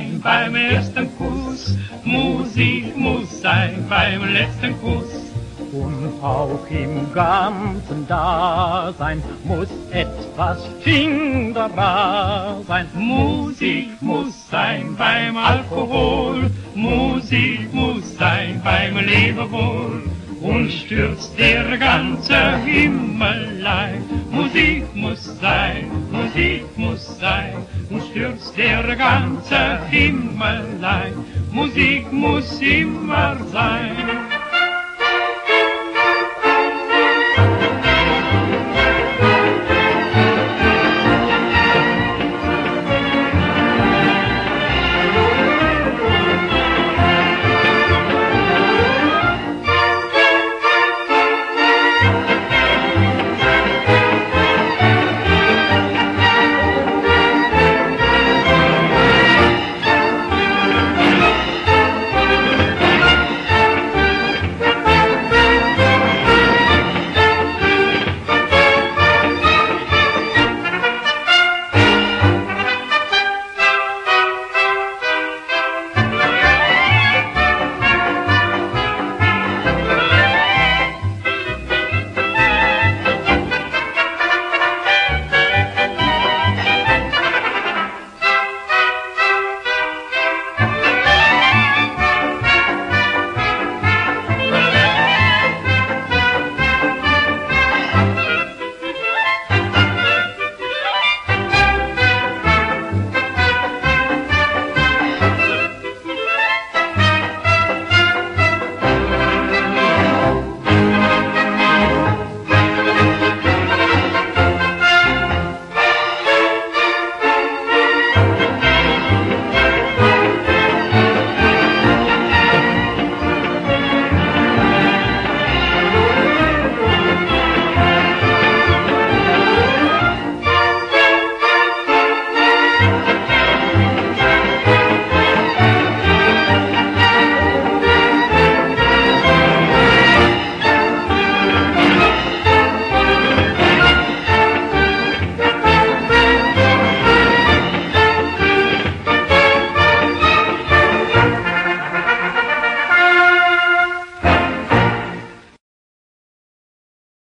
sein beim ersten Kuss, Musik muss sein beim letzten Kuss. Und auch im ganzen Dasein muss etwas fingerbar sein. Musik muss sein beim Alkohol, Musik muss sein beim Lebewohl. Und stürzt der ganze Himmel ein. Musik muss sein, Musik muss sein. Und stürzt der ganze Himmel ein. Musik muss immer sein.